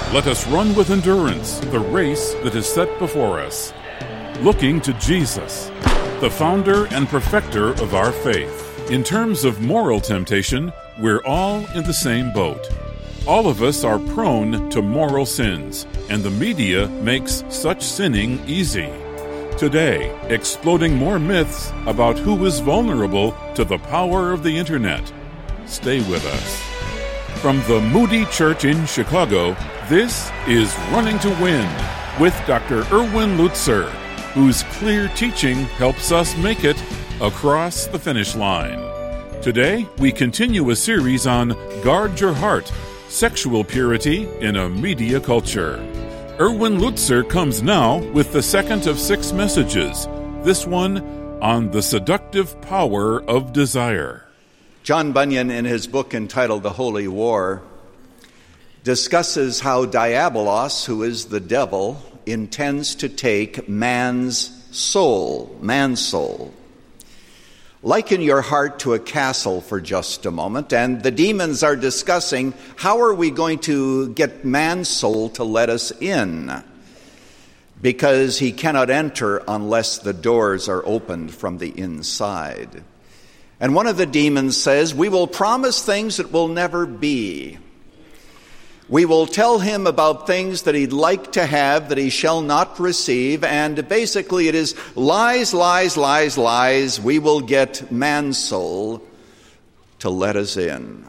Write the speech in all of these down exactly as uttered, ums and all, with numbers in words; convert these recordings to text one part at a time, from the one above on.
Let us run with endurance the race that is set before us, looking to Jesus, the founder and perfecter of our faith. In terms of moral temptation, we're all in the same boat. All of us are prone to moral sins, and the media makes such sinning easy. Today, exploding more myths about who is vulnerable to the power of the internet. Stay with us. From the Moody Church in Chicago, this is Running to Win with Doctor Erwin Lutzer, whose clear teaching helps us make it across the finish line. Today, we continue a series on Guard Your Heart, Sexual Purity in a Media Culture. Erwin Lutzer comes now with the second of six messages, this one on the seductive power of desire. John Bunyan, in his book entitled The Holy War, discusses how Diabolos, who is the devil, intends to take man's soul, man's soul. Liken your heart to a castle for just a moment, and the demons are discussing how are we going to get man's soul to let us in, because he cannot enter unless the doors are opened from the inside. And one of the demons says, we will promise things that will never be. We will tell him about things that he'd like to have that he shall not receive. And basically it is lies, lies, lies, lies. We will get man's soul to let us in.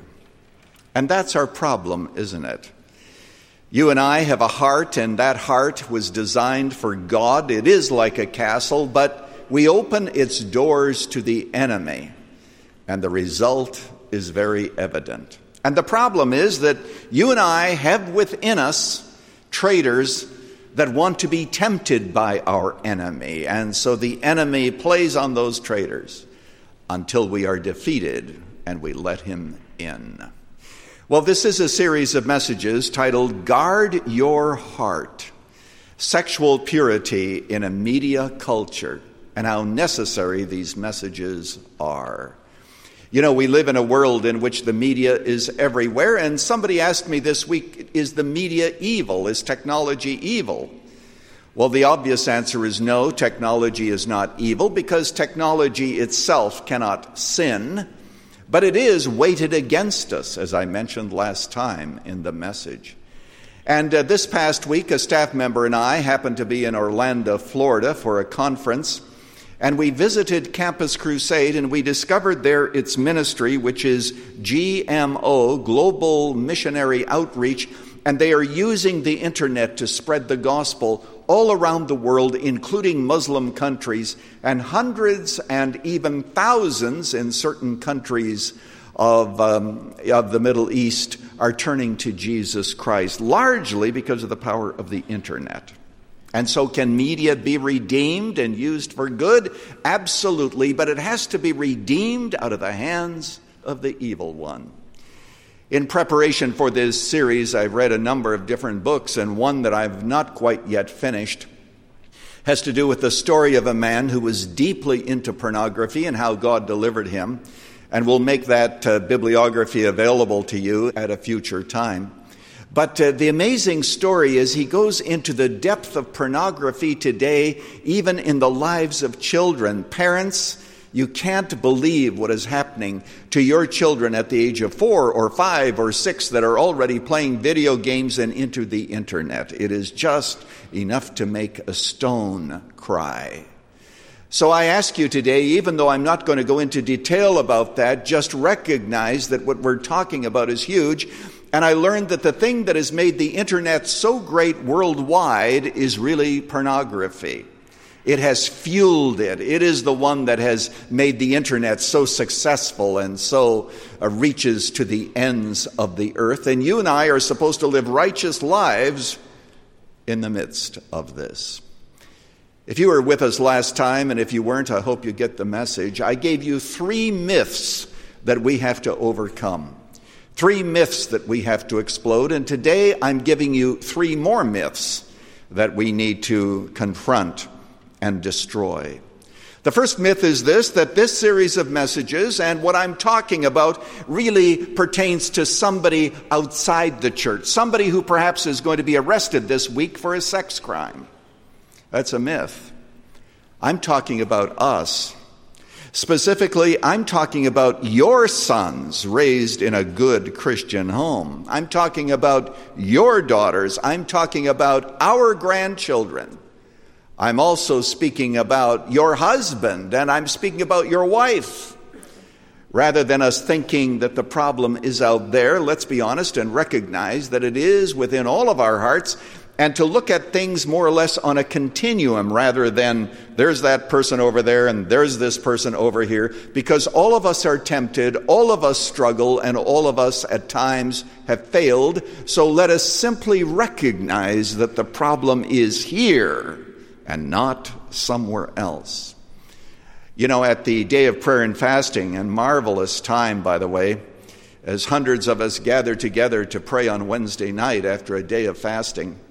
And that's our problem, isn't it? You and I have a heart, and that heart was designed for God. It is like a castle, but we open its doors to the enemy. And the result is very evident. And the problem is that you and I have within us traitors that want to be tempted by our enemy. And so the enemy plays on those traitors until we are defeated and we let him in. Well, this is a series of messages titled Guard Your Heart, Sexual Purity in a Media Culture, and how necessary these messages are. You know, we live in a world in which the media is everywhere, and somebody asked me this week, is the media evil? Is technology evil? Well, the obvious answer is no, technology is not evil, because technology itself cannot sin, but it is weighted against us, as I mentioned last time in the message. And uh, this past week, a staff member and I happened to be in Orlando, Florida, for a conference. And we visited Campus Crusade, and we discovered there its ministry, which is G M O, Global Missionary Outreach, and they are using the internet to spread the gospel all around the world, including Muslim countries, and hundreds and even thousands in certain countries of, um, of the Middle East are turning to Jesus Christ, largely because of the power of the internet. And so can media be redeemed and used for good? Absolutely, but it has to be redeemed out of the hands of the evil one. In preparation for this series, I've read a number of different books, and one that I've not quite yet finished has to do with the story of a man who was deeply into pornography and how God delivered him. And we'll make that uh, bibliography available to you at a future time. But uh, the amazing story is he goes into the depth of pornography today, even in the lives of children. Parents, you can't believe what is happening to your children at the age of four or five or six that are already playing video games and into the internet. It is just enough to make a stone cry. So I ask you today, even though I'm not going to go into detail about that, just recognize that what we're talking about is huge. And I learned that the thing that has made the internet so great worldwide is really pornography. It has fueled it. It is the one that has made the internet so successful and so uh, reaches to the ends of the earth. And you and I are supposed to live righteous lives in the midst of this. If you were with us last time, and if you weren't, I hope you get the message. I gave you three myths that we have to overcome. Three myths that we have to explode, and today I'm giving you three more myths that we need to confront and destroy. The first myth is this, that this series of messages and what I'm talking about really pertains to somebody outside the church, somebody who perhaps is going to be arrested this week for a sex crime. That's a myth. I'm talking about us. Specifically, I'm talking about your sons raised in a good Christian home. I'm talking about your daughters. I'm talking about our grandchildren. I'm also speaking about your husband, and I'm speaking about your wife. Rather than us thinking that the problem is out there, let's be honest and recognize that it is within all of our hearts, and to look at things more or less on a continuum rather than there's that person over there and there's this person over here, because all of us are tempted, all of us struggle, and all of us at times have failed. So let us simply recognize that the problem is here and not somewhere else. You know, at the day of prayer and fasting, and marvelous time, by the way, as hundreds of us gather together to pray on Wednesday night after a day of fasting,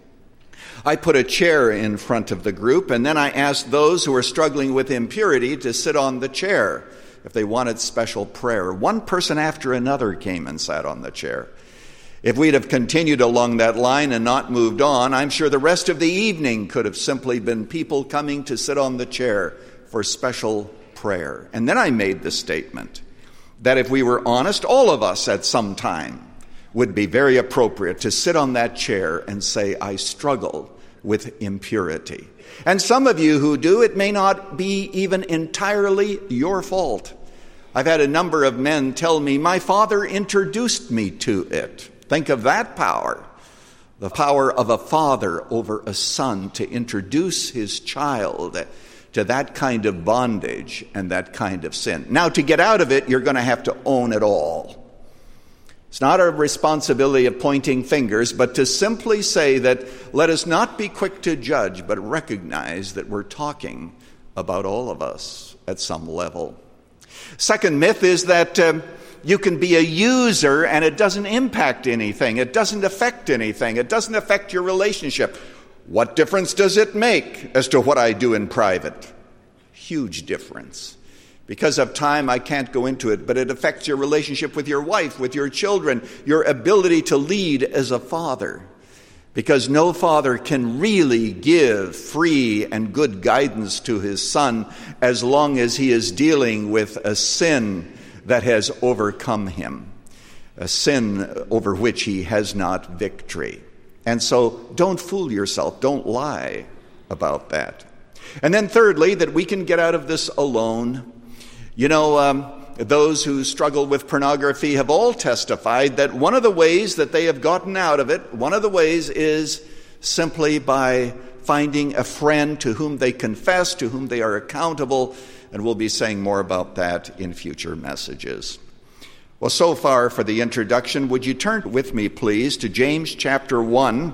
I put a chair in front of the group, and then I asked those who were struggling with impurity to sit on the chair if they wanted special prayer. One person after another came and sat on the chair. If we'd have continued along that line and not moved on, I'm sure the rest of the evening could have simply been people coming to sit on the chair for special prayer. And then I made the statement that if we were honest, all of us at some time would be very appropriate to sit on that chair and say, I struggle with impurity. And some of you who do, it may not be even entirely your fault. I've had a number of men tell me, my father introduced me to it. Think of that power. The power of a father over a son to introduce his child to that kind of bondage and that kind of sin. Now, to get out of it, you're going to have to own it all. It's not a responsibility of pointing fingers, but to simply say that let us not be quick to judge, but recognize that we're talking about all of us at some level. Second myth is that um, you can be a user and it doesn't impact anything. It doesn't affect anything. It doesn't affect your relationship. What difference does it make as to what I do in private? Huge difference. Because of time, I can't go into it, but it affects your relationship with your wife, with your children, your ability to lead as a father. Because no father can really give free and good guidance to his son as long as he is dealing with a sin that has overcome him, a sin over which he has not victory. And so don't fool yourself, don't lie about that. And then thirdly, that we can get out of this alone. You know, um, those who struggle with pornography have all testified that one of the ways that they have gotten out of it, one of the ways is simply by finding a friend to whom they confess, to whom they are accountable, and we'll be saying more about that in future messages. Well, so far for the introduction, would you turn with me, please, to James chapter one.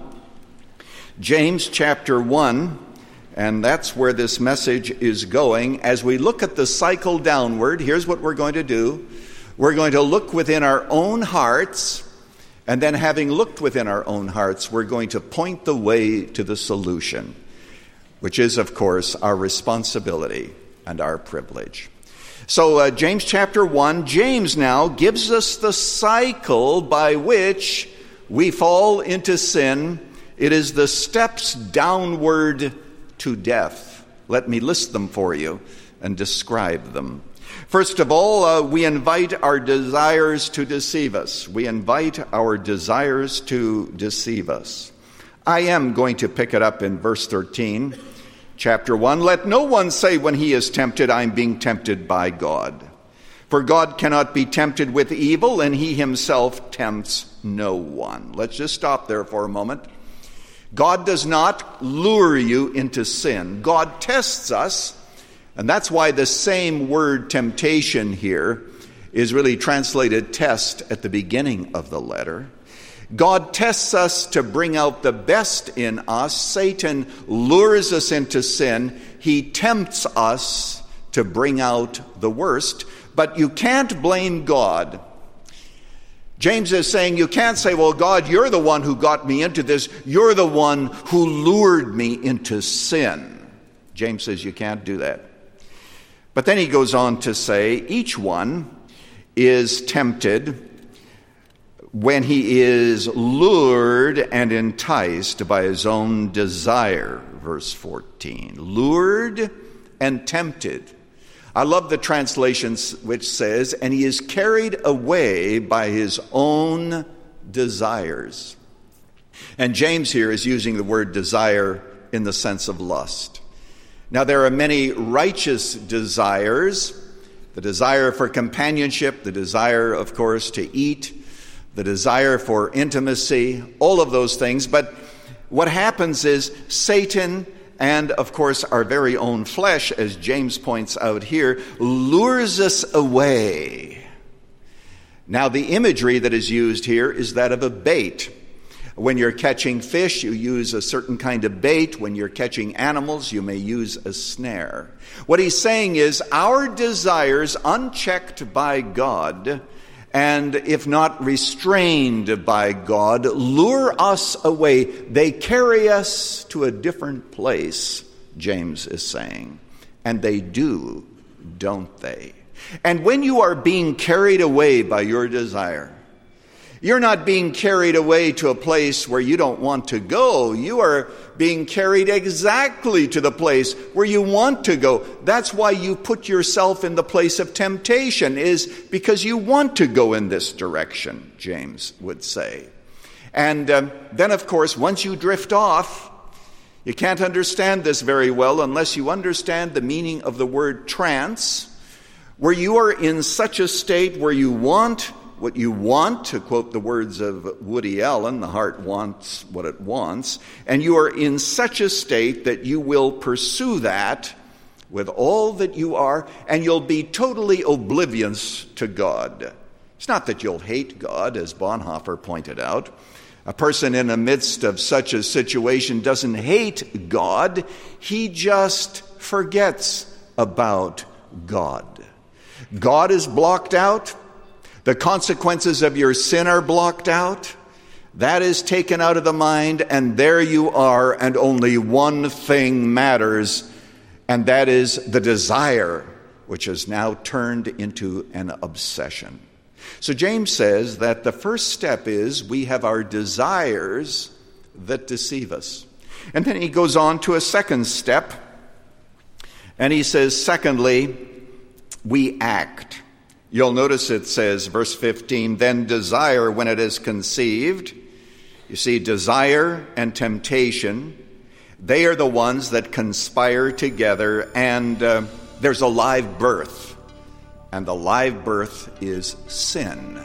James chapter one. And that's where this message is going. As we look at the cycle downward, here's what we're going to do. We're going to look within our own hearts, and then having looked within our own hearts, we're going to point the way to the solution, which is, of course, our responsibility and our privilege. So uh, James chapter one, James now gives us the cycle by which we fall into sin. It is the steps downward to death. Let me list them for you and describe them. First of all, uh, we invite our desires to deceive us. We invite our desires to deceive us. I am going to pick it up in verse thirteen, chapter one. Let no one say when he is tempted, I'm being tempted by God. For God cannot be tempted with evil, and he himself tempts no one. Let's just stop there for a moment. God does not lure you into sin. God tests us, and that's why the same word temptation here is really translated test at the beginning of the letter. God tests us to bring out the best in us. Satan lures us into sin. He tempts us to bring out the worst, but you can't blame God. James is saying you can't say, well, God, you're the one who got me into this. You're the one who lured me into sin. James says you can't do that. But then he goes on to say, each one is tempted when he is lured and enticed by his own desire. Verse fourteen, lured and tempted. I love the translation which says, and he is carried away by his own desires. And James here is using the word desire in the sense of lust. Now, there are many righteous desires: the desire for companionship, the desire, of course, to eat, the desire for intimacy, all of those things. But what happens is Satan and, of course, our very own flesh, as James points out here, lures us away. Now, the imagery that is used here is that of a bait. When you're catching fish, you use a certain kind of bait. When you're catching animals, you may use a snare. What he's saying is our desires, unchecked by God, and if not restrained by God, lure us away. They carry us to a different place, James is saying. And they do, don't they? And when you are being carried away by your desire, you're not being carried away to a place where you don't want to go. You are being carried exactly to the place where you want to go. That's why you put yourself in the place of temptation, is because you want to go in this direction, James would say. And um, then, of course, once you drift off, you can't understand this very well unless you understand the meaning of the word trance, where you are in such a state where you want what you want, to quote the words of Woody Allen, the heart wants what it wants, and you are in such a state that you will pursue that with all that you are, and you'll be totally oblivious to God. It's not that you'll hate God, as Bonhoeffer pointed out. A person in the midst of such a situation doesn't hate God, he just forgets about God. God is blocked out. The consequences of your sin are blocked out. That is taken out of the mind, and there you are, and only one thing matters, and that is the desire, which is now turned into an obsession. So James says that the first step is we have our desires that deceive us. And then he goes on to a second step, and he says, secondly, we act. You'll notice it says, verse fifteen, then desire, when it is conceived. You see, desire and temptation, they are the ones that conspire together, and uh, there's a live birth. And the live birth is sin.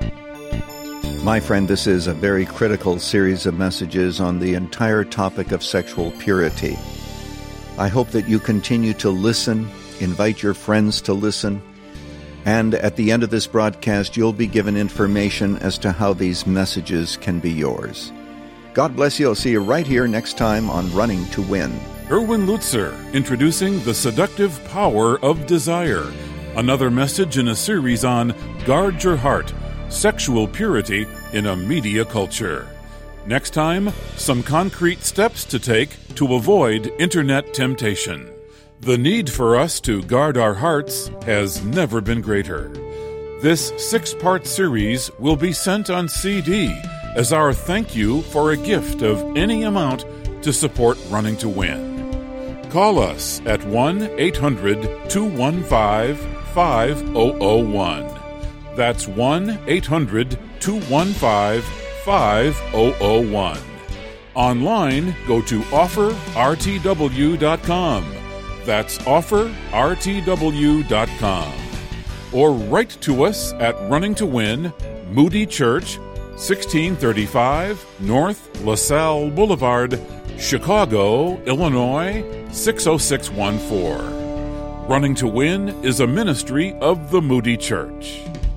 My friend, this is a very critical series of messages on the entire topic of sexual purity. I hope that you continue to listen, invite your friends to listen, and at the end of this broadcast, you'll be given information as to how these messages can be yours. God bless you. I'll see you right here next time on Running to Win. Erwin Lutzer, introducing the seductive power of desire. Another message in a series on Guard Your Heart, Sexual Purity in a Media Culture. Next time, some concrete steps to take to avoid internet temptation. The need for us to guard our hearts has never been greater. This six-part series will be sent on C D as our thank you for a gift of any amount to support Running to Win. Call us at one eight hundred two one five five zero zero one. That's one eight hundred two one five five zero zero one. Online, go to offer r t w dot com. That's offer r t w dot com. Or write to us at Running to Win, Moody Church, sixteen thirty-five North LaSalle Boulevard, Chicago, Illinois, six oh six one four. Running to Win is a ministry of the Moody Church.